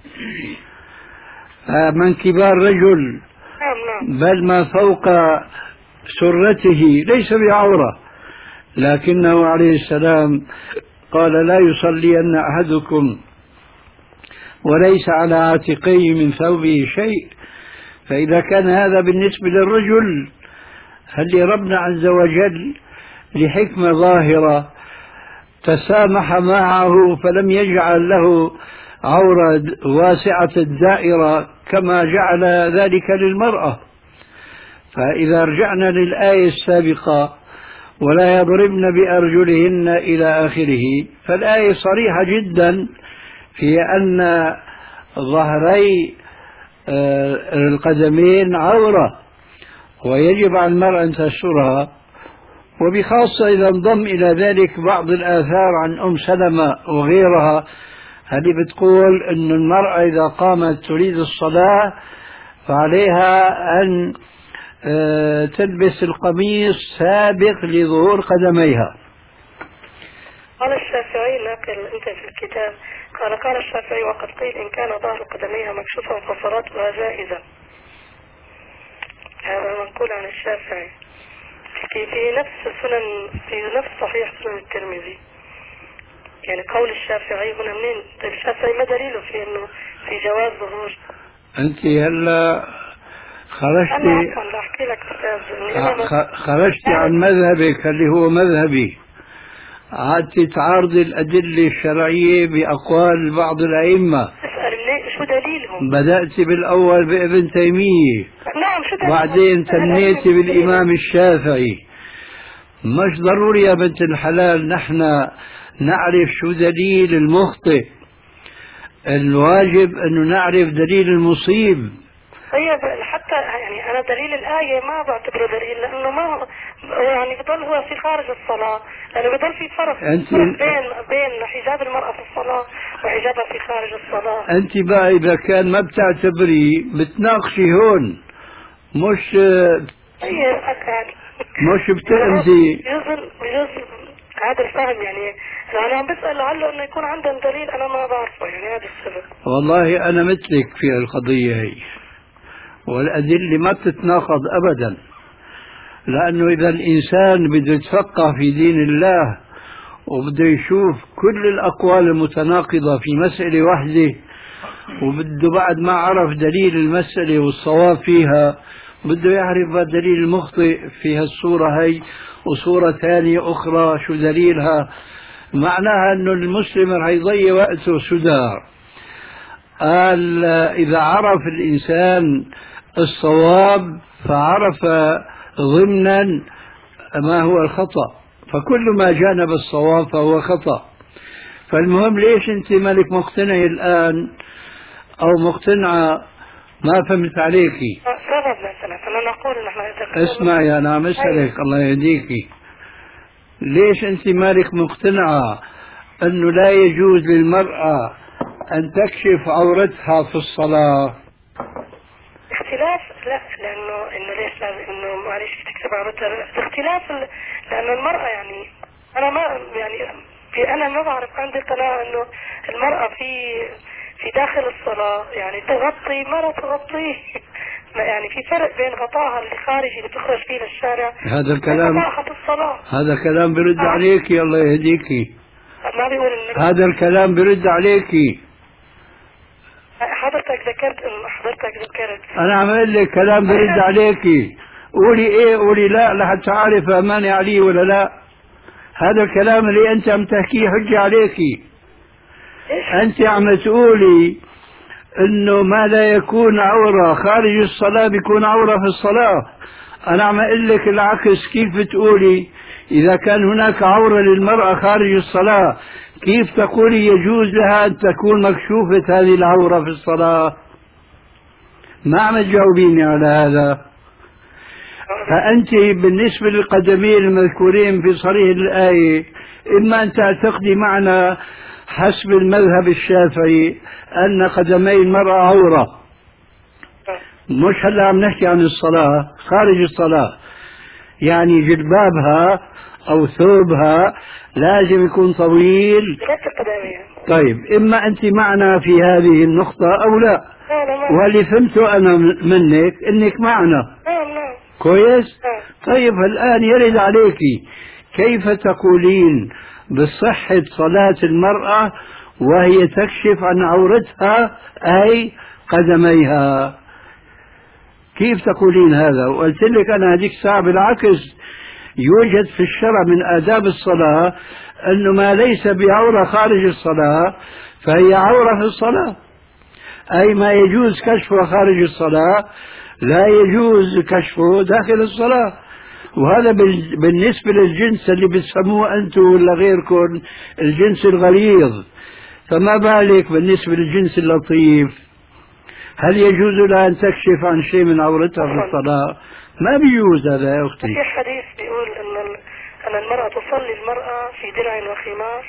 من كبار رجل بل ما فوق سرته ليس بعورة، لكنه عليه السلام قال: لا يصلين أحدكم وليس على عاتقيه من ثوبه شيء. فإذا كان هذا بالنسبة للرجل، هل ربنا عز وجل لحكمة ظاهرة تسامح معه فلم يجعل له عورة واسعة الدائرة كما جعل ذلك للمرأة؟ فإذا رجعنا للآية السابقة: ولا يضربن بأرجلهن إلى آخره، فالآية صريحة جدا في أن ظهري القدمين عورة ويجب على المرأة أن تسترها. وبخاصة إذا انضم إلى ذلك بعض الآثار عن أم سلمة وغيرها، هذه بتقول أن المرأة إذا قامت تريد الصلاة فعليها أن تلبس القميص سابق لظهور قدميها. قال الشافعي ناقل أنت في الكتاب، قال قال الشافعي: وقد قيل إن كان ظهر قدميها مكشوفا فصلاتها جائزة. هذا منقول عن الشافعي في نفس سنن في نفس صحيح سنن الترمذي. يعني قول الشافعي هنا منين؟ الشافعي ما دليله في انه في جواز ظهور؟ انت هلا خرجتي انا احكي لك استاذ خرجتي عن مذهبك اللي هو مذهبي، قعدتي تعارضي الادله الشرعيه باقوال بعض الائمه. اسال شو دليلهم؟ بدأتي بالاول بابن تيميه، نعم شو دليلهم؟ بعدين تنيتي بالامام الشافعي. مش ضروري يا بنت الحلال نحن نعرف شو دليل المخطئ، الواجب أنه نعرف دليل المصيب. طيب حتى يعني أنا دليل الآية ما بعتبره دليل، لأنه ما يعني بضل هو في خارج الصلاة، لأنه بضل في فرق بين بين حجاب المرأة في الصلاة وحجابها في خارج الصلاة. أنت بقى إذا كان ما بتعتبري بتناقشي هون، مش طيب أكاد مش بتأذي. بيوصل بيوصل هذا الفهم. يعني أنا عم بسأل لعله إنه يكون عندهم دليل أنا ما بعرفه، يعني هذا السبب. والله أنا مثلك في القضية هي، والأدلة ما بتتناقض أبدا، لأنه إذا الإنسان بده يتفقه في دين الله وبده يشوف كل الأقوال المتناقضة في مسألة واحدة، وبده بعد ما عرف دليل المسألة والصواب فيها بده يعرف الدليل المخطئ في هالصورة هي وصورة ثانية أخرى شو دليلها، معناها أنه المسلم رح يضيع وقته سدار. قال إذا عرف الإنسان الصواب فعرف ضمنا ما هو الخطأ، فكل ما جانب الصواب فهو خطأ. فالمهم ليش أنت مالك مقتنع الآن أو مقتنعة؟ ما فهمت عليكي. سبب مثلا أنا نقول نحن اسمعي أنا عم أسألك الله يهديكي، ليش أنت مالك مقتنعة أنه لا يجوز للمرأة أن تكشف عورتها في الصلاة؟ اختلاف لا، لأنه إنه ليش لازم إنه معلش تكشف عورتها؟ اختلاف ال... لأنه المرأة يعني أنا ما يعني في أنا ما بعرف، عندي قناعة إنه المرأة في في داخل الصلاة يعني تغطي ما لا تغطيه يعني في فرق بين غطاها اللي خارجي اللي تخرج فيه للشارع. هذا الكلام الصلاة. هذا كلام برد عليك الله يهديكي. ما بيقول إن هذا الكلام برد عليكي. حضرتك ذكرت إن حضرتك ذكرت أنا عم أقول لك كلام برد عليكي، قولي إيه قولي لا لحتى أعرف أماني عليه ولا لا. هذا الكلام اللي أنت عم تحكيه حجة عليكي. أنت عم تقولي إنه ما لا يكون عورة خارج الصلاة بيكون عورة في الصلاة. أنا عم أقول لك العكس، كيف بتقولي إذا كان هناك عورة للمرأة خارج الصلاة كيف تقولي يجوز لها أن تكون مكشوفة هذه العورة في الصلاة؟ ما عم تجاوبيني على هذا. فأنت بالنسبة للقدمين المذكورين في صريح الآية إما أن تعتقدي معنا حسب المذهب الشافعي أن قدمي المرأة عورة، مش هلا عم نحكي عن الصلاة، خارج الصلاة، يعني جلبابها أو ثوبها لازم يكون طويل. طيب إما أنت معنا في هذه النقطة أو لا. واللي فهمته أنا منك إنك معنا. كويس. طيب الآن يرد عليك كيف تقولين بصحة صلاة المرأة وهي تكشف عن عورتها أي قدميها؟ كيف تقولين هذا؟ وقلت لك أنا هذيك الساعة بالعكس يوجد في الشرع من آداب الصلاة أنه ما ليس بعورة خارج الصلاة فهي عورة في الصلاة، أي ما يجوز كشفه خارج الصلاة لا يجوز كشفه داخل الصلاة. وهذا بالنسبة للجنس اللي بتسموه أنتم ولا غيركم الجنس الغليظ، فما بالك بالنسبة للجنس اللطيف؟ هل يجوز لها أن تكشف عن شيء من عورتها في الصلاة؟ ما بيجوز هذا يا أختي. في حديث بيقول أن أن المرأة تصلي المرأة في درع وخمار،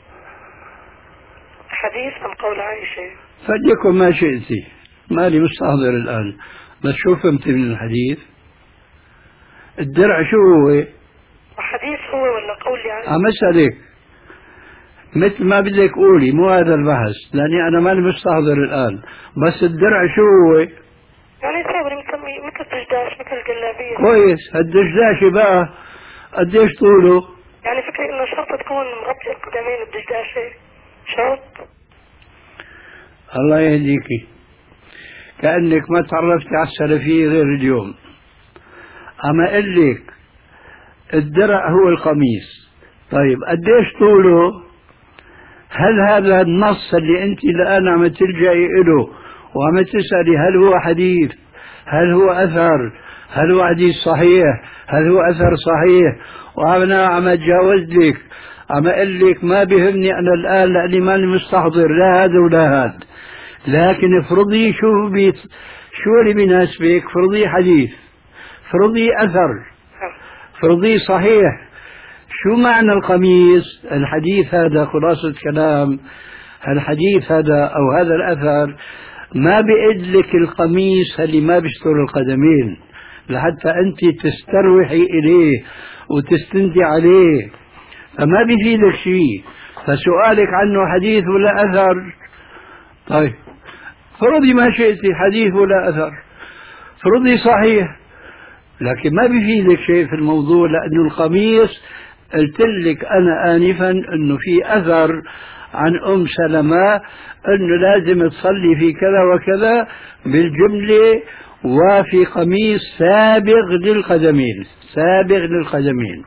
حديث أم قول عائشة؟ فليكن ما شئتي، مالي مستحضر الآن، بس شو فهمت من الحديث؟ الدرع شو هو؟ حديث هو ولا قول عائشة؟ عم أسألك مثل ما بدك قولي، مو هذا البحث لأني أنا ماني مستحضر الآن، بس الدرع شو هو؟ يعني ثابر مسمي مثل الدشداش مثل الجلابية. كويس. الدشداشي بقى قديش طوله؟ يعني فكرة إنه شرط تكون مغطية القدمين الدشداشة شرط. الله يهديكي، كأنك ما تعرفتي على السلفية غير اليوم. أما أقول لك الدرع هو القميص. طيب قديش طوله؟ هل هذا النص اللي أنت الآن عم تلجئي إله وعم تسألي هل هو حديث، هل هو أثر، هل هو حديث صحيح، هل هو أثر صحيح، وأنا عم أتجاوز لك، عم أقول لك ما بيهمني أنا الآن لأني ماني مستحضر لا هذا ولا هذا، لكن افرضي شو بيت شو اللي بيناسبك، فرضي حديث، فرضي أثر، فرضي صحيح. شو معنى القميص؟ الحديث هذا خلاصة كلام، الحديث هذا أو هذا الأثر ما بيقدلك القميص اللي ما بيستر القدمين لحتى أنت تستروحي إليه وتستندي عليه، فما بيفيدك شيء. فسؤالك عنه حديث ولا أثر؟ طيب فرضي ما شئتي حديث ولا أثر، فرضي صحيح، لكن ما بيفيدك شيء في الموضوع، لأنه القميص قلت لك أنا آنفا أنه في أثر عن أم سلمة أنه لازم تصلي في كذا وكذا بالجملة، وفي قميص سابغ للقدمين، سابغ للقدمين.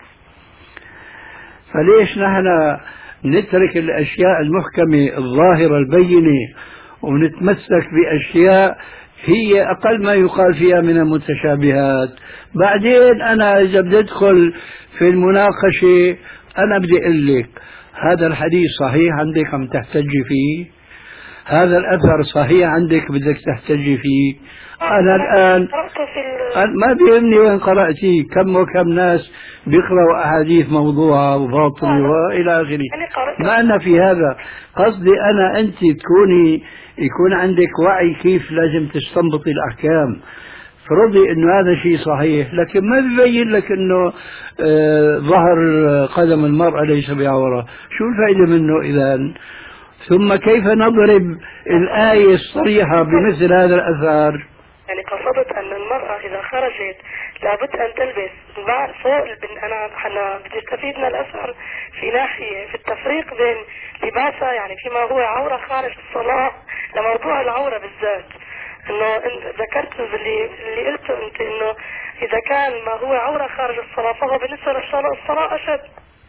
فليش نحن نترك الأشياء المحكمة الظاهرة البينة ونتمسك بأشياء هي أقل ما يقال فيها من المتشابهات؟ بعدين أنا إذا بدي أدخل في المناقشة أنا بدي أقول لك هذا الحديث صحيح عندك عم تحتجي فيه، هذا الأثر صحيح عندك بدك تحتجي فيه. أنا الآن ما بيهمني وين قرأتي، كم وكم ناس بيقرأوا أحاديث موضوعة وباطلة وإلى آخره، ما أنا في هذا قصدي. أنا أنت تكوني يكون عندك وعي كيف لازم تستنبطي الأحكام. فرضي انه هذا شيء صحيح لكن ما بيبين لك انه آه ظهر قدم المرأة ليس بعورة، شو الفائدة منه اذا؟ ثم كيف نضرب الآية الصريحة بمثل هذا الأثر؟ يعني قصدت أن المرأة إذا خرجت لابد أن تلبس بعد فوق البن... أنا أنا بدي استفيد من الأثر في ناحية في التفريق بين لباسها، يعني فيما هو عورة خارج الصلاة لموضوع العورة بالذات. إنه ذكرت اللي اللي قلته أنت إنه إذا كان ما هو عورة خارج الصلاة فهو بالنسبة للصلاة الصلاة أشد.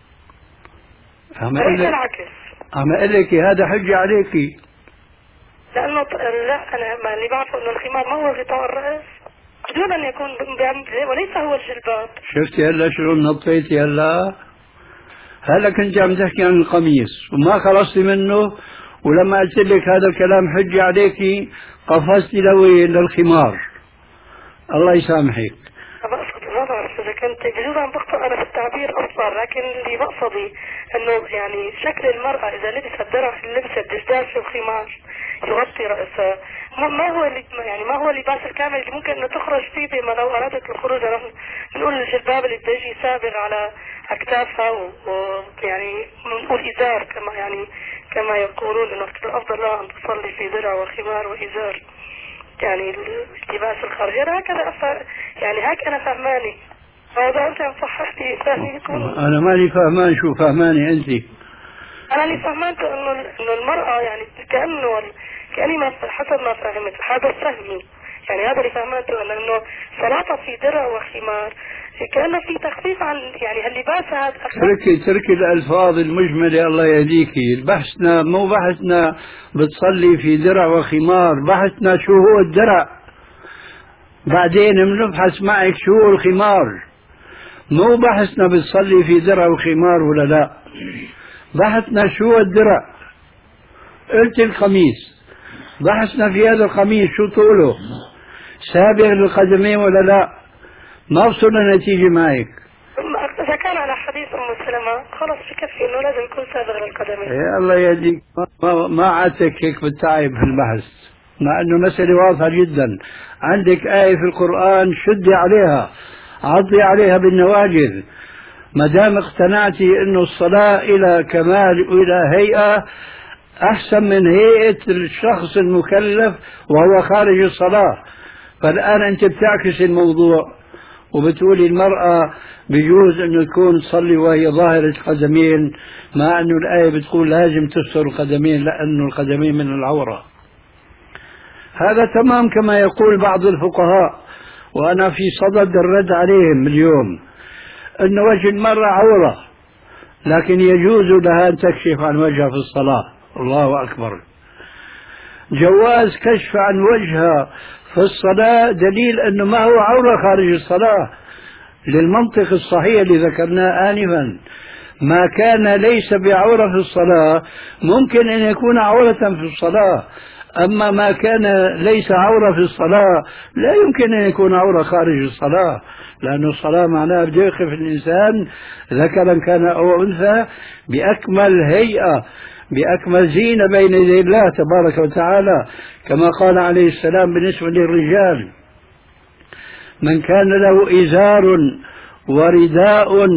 وليس العكس. عم أقول لك هذا حجة عليكي. لأنه لا أنا ما اللي بعرفه إنه الخمار ما هو غطاء الرأس بدون أن يكون وليس هو الجلباب. شفتي هلا شلون نطيتي هلا؟ هلا كنت عم تحكي عن القميص وما خلصتي منه، ولما قلت لك هذا الكلام حجة عليكي قفزتي لوين للخمار. الله يسامحك. بقصد ما بعرف إذا كنت بجوز عم بخطأ أنا في التعبير أصلا، لكن اللي بقصدي إنه يعني شكل المرأة إذا لبست درع لبست دجداج وخمار يغطي رأسها ما هو اللي يعني ما هو اللباس الكامل اللي ممكن إنه تخرج فيه بما لو أرادت الخروج. نحن بنقول الجلباب اللي بيجي سابغ على أكتافها ويعني بنقول إزار كما يعني كما يقولون إنه الأفضل لها أن تصلي في درع وخمار وإزار، يعني اللباس الخارجي. هكذا أفهم يعني هيك أنا فهماني. هذا أنت عم صححتي فهمي. أنا ماني فهمان. شو فهماني أنت؟ أنا اللي فهمته إنه إنه المرأة يعني كأنه كأني ما حسب ما فهمت هذا فهمي، يعني هذا اللي فهمته إنه إنه صلاتها في درع وخمار كأنه في تخفيف عن يعني هاللباس هذا. تركي تركي الألفاظ المجملة الله يهديكي. بحثنا مو بحثنا بتصلي في درع وخمار، بحثنا شو هو الدرع، بعدين بنبحث معك شو هو الخمار. مو بحثنا بتصلي في درع وخمار ولا لا، بحثنا شو هو الدرع. قلت القميص، بحثنا في هذا القميص شو طوله، سابغ للقدمين ولا لا. ما وصلنا نتيجة معك. إذا كان على حديث أم سلمة خلص بكفي إنه لازم يكون سابغ للقدمين. يا الله يهديك. ما, ما عادتك هيك بالتعب في البحث، مع إنه مسألة واضحة جدا. عندك آية في القرآن شدي عليها، عضي عليها بالنواجذ. ما دام اقتنعتي إنه الصلاة إلى كمال وإلى هيئة أحسن من هيئة الشخص المكلف وهو خارج الصلاة، فالآن أنت بتعكس الموضوع وبتقولي المرأة بيجوز أنه تكون تصلي وهي ظاهرة القدمين، مع أنه الآية بتقول لازم تستر القدمين لأنه القدمين من العورة. هذا تمام كما يقول بعض الفقهاء، وأنا في صدد الرد عليهم اليوم، أن وجه المرأة عورة لكن يجوز لها أن تكشف عن وجهها في الصلاة. الله أكبر. جواز كشف عن وجهها في الصلاة دليل أنه ما هو عورة خارج الصلاة، للمنطق الصحيح اللي ذكرناه آنفا. ما كان ليس بعورة في الصلاة ممكن أن يكون عورة في الصلاة، أما ما كان ليس عورة في الصلاة لا يمكن أن يكون عورة خارج الصلاة، لأن الصلاة معناها بده يقف الإنسان ذكرا كان أو أنثى بأكمل هيئة بأكمل زينة بين يدي الله تبارك وتعالى، كما قال عليه السلام بالنسبة للرجال: من كان له إزار ورداء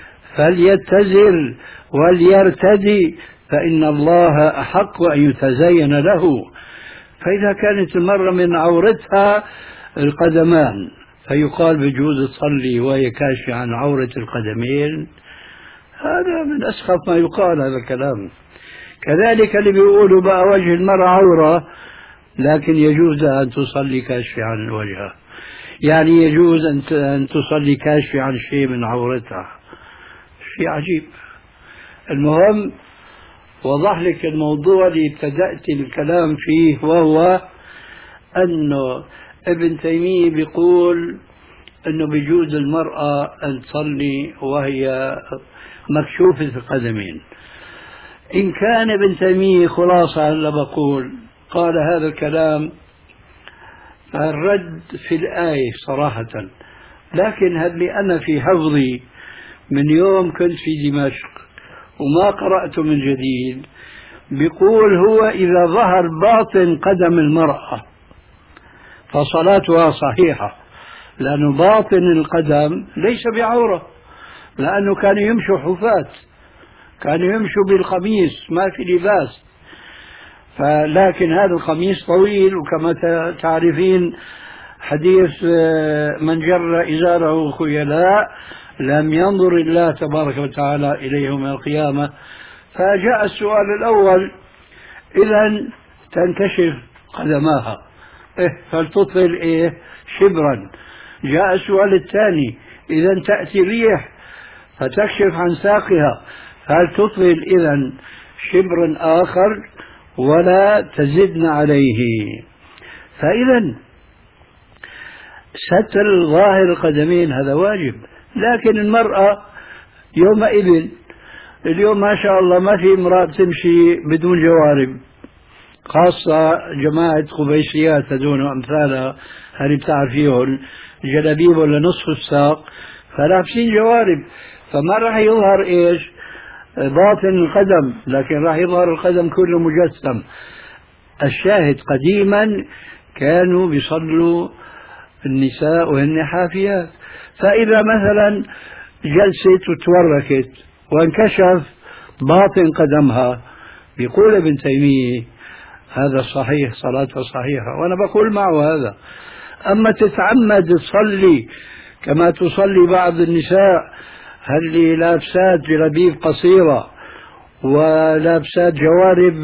فليتزر وليرتدي فإن الله أحق أن يتزين له. فإذا كانت المرة من عورتها القدمان فيقال بجوز تصلي وهي كاشفة عن عورة القدمين، هذا من أسخف ما يقال هذا الكلام. كذلك اللي بيقولوا بقى وجه المرأة عورة لكن يجوز أن تصلي كاشفة عن وجهها، يعني يجوز أن تصلي كاشفة عن شيء من عورتها. شيء عجيب. المهم وضح لك الموضوع اللي ابتدأت الكلام فيه، وهو أنه ابن تيمية بيقول أنه بيجوز المرأة أن تصلي وهي مكشوفة القدمين. إن كان ابن تيمية خلاصة هلا بقول قال هذا الكلام فالرد في الآية صراحة، لكن هل أنا في حفظي من يوم كنت في دمشق وما قرأت من جديد، بيقول هو إذا ظهر باطن قدم المرأة فصلاتها صحيحة، لأنه باطن القدم ليس بعورة، لأنه كانوا يمشوا حفاة، كانوا يمشوا بالقميص ما في لباس. فلكن هذا القميص طويل، وكما تعرفين حديث من جر إزاره خيلاء لم ينظر الله تبارك وتعالى إليه يوم القيامة. فجاء السؤال الأول: إذا تنكشف قدماها، إيه فلتطل إيه شبرا. جاء السؤال الثاني: إذا تأتي ريح فتكشف عن ساقها، هل تطل إذا شبر آخر ولا تزدن عليه؟ فإذا ستر ظاهر القدمين هذا واجب. لكن المرأة يومئذ، اليوم ما شاء الله ما في امرأة تمشي بدون جوارب، خاصة جماعة قبيسيات هذون وأمثالها، هذه بتعرفيهم جلابيب ولا نصف الساق، فلابسين جوارب، فما راح يظهر إيش باطن القدم، لكن راح يظهر القدم كله مجسم. الشاهد قديما كانوا بيصلوا النساء وهن حافيات، فإذا مثلا جلست وتوركت وانكشف باطن قدمها، بيقول ابن تيمية هذا صحيح، صلاتها صحيحة، وأنا بقول معه هذا. أما تتعمد تصلي كما تصلي بعض النساء اللي لابسات جلابيب قصيرة ولابسات جوارب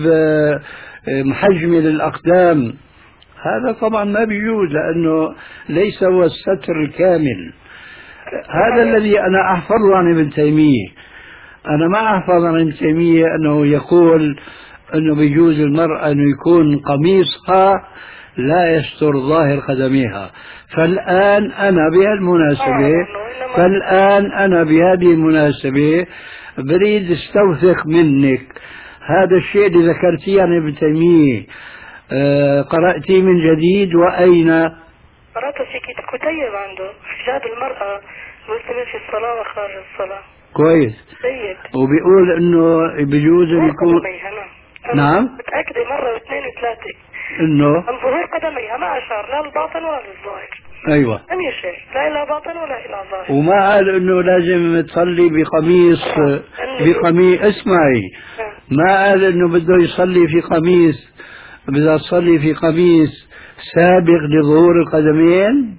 محجمة للأقدام، هذا طبعا ما بيجوز، لأنه ليس هو الستر الكامل. هذا الذي أنا أحفظه عن ابن تيمية. أنا ما أحفظ عن ابن تيمية أنه يقول أنه بيجوز المرأة أنه يكون قميصها لا يستر ظاهر قدميها. فالآن أنا بهالمناسبة فالآن أنا بهذه المناسبة بريد استوثق منك هذا الشيء اللي ذكرتيه عن ابن تيمية، آه قرأتيه من جديد وأين؟ قرأته في كتيب عنده حجاب المرأة المسلمين في الصلاة وخارج الصلاة. كويس. جيد. وبيقول إنه بيجوز يكون. نعم. متأكدة مرة واثنين وثلاثة. إنه. من ظهور قدميها ما أشار لا الباطن ولا الظاهر. أيوة. لم يشير لا إلى باطن ولا إلى ظاهر. وما قال إنه لازم تصلي بقميص بقميص اسمعي. ما قال إنه بده يصلي في قميص، بدها تصلي في قميص سابق لظهور القدمين.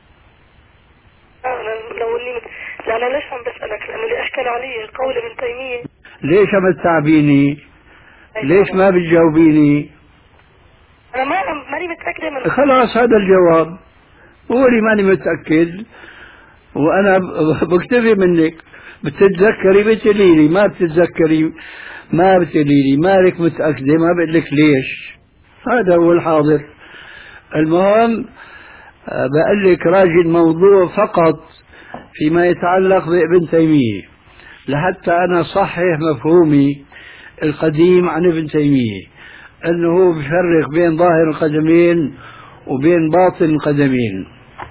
أنا لو إني لا أنا ليش عم بسألك؟ لأنه اللي أشكل علي قول ابن تيمية. ليش عم تتعبيني؟ ليش ما بتجاوبيني؟ أنا ما ماني متأكدة من. خلاص هذا الجواب، قولي ماني متأكد وأنا بكتفي منك. بتتذكري بتقولي، ما بتتذكري ما بتقولي، مالك متأكدة ما بقول لك ليش. هذا هو الحاضر. المهم بقول لك راجي الموضوع فقط فيما يتعلق بابن تيمية لحتى أنا صحح مفهومي القديم عن ابن تيمية، أنه هو بيفرق بين ظاهر القدمين وبين باطن القدمين.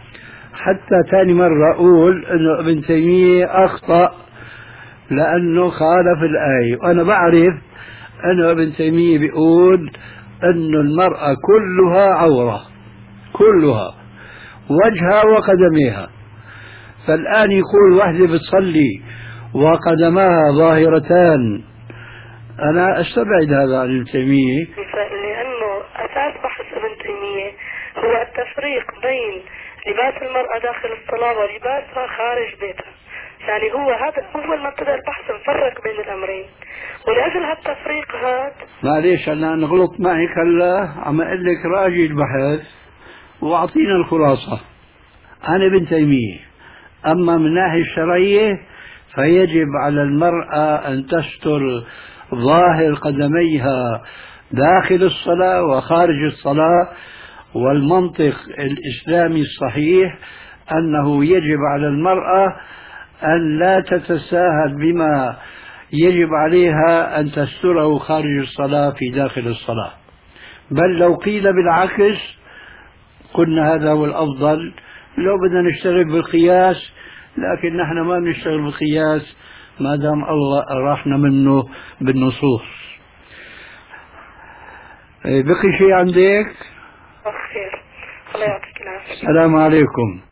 حتى ثاني مرة أقول أنه ابن تيمية أخطأ لأنه خالف الآية، وأنا بعرف أنه ابن تيمية بيقول أن المرأة كلها عورة، كلها وجهها وقدميها. فالآن يقول وحدة بتصلي وقدماها ظاهرتان، أنا أستبعد هذا عن ابن تيمية. لأنه أساس بحث ابن تيمية هو التفريق بين لباس المرأة داخل الصلاة ولباسها خارج بيتها. يعني هو هذا أول ما ابتدأ البحث نفرق بين الأمرين، ولأجل هالتفريق هذا معليش أنا نغلط معك هلا، عم أقول لك راجي البحث وأعطينا الخلاصة عن ابن تيمية. أما من الناحية الشرعية فيجب على المرأة أن تستر ظاهر قدميها داخل الصلاة وخارج الصلاة، والمنطق الإسلامي الصحيح أنه يجب على المرأة أن لا تتساهل بما يجب عليها أن تستره خارج الصلاة في داخل الصلاة، بل لو قيل بالعكس قلنا هذا هو الأفضل لو بدنا نشتغل بالقياس، لكن نحن ما بنشتغل بالقياس ما دام الله أراحنا منه بالنصوص. بقي شيء عندك؟ خير. الله يعطيك العافية. السلام عليكم.